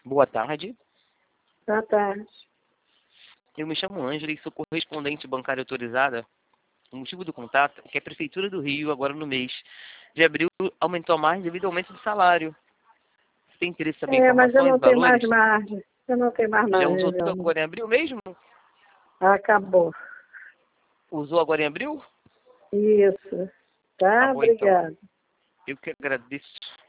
Boa tarde. Boa tarde. Eu me chamo Ângela e sou correspondente bancária autorizada. O motivo do contato é que a Prefeitura do Rio, agora no mês de abril, aumentou a margem devido ao aumento do salário. Você tem interesse em saber Mas eu informações não e tenho mais valores? margem. Eu não tenho mais Já margem. usou tudo agora em abril mesmo? Acabou. Usou agora em abril? Isso. Tá Tá? bom, então. Obrigada. Eu que agradeço.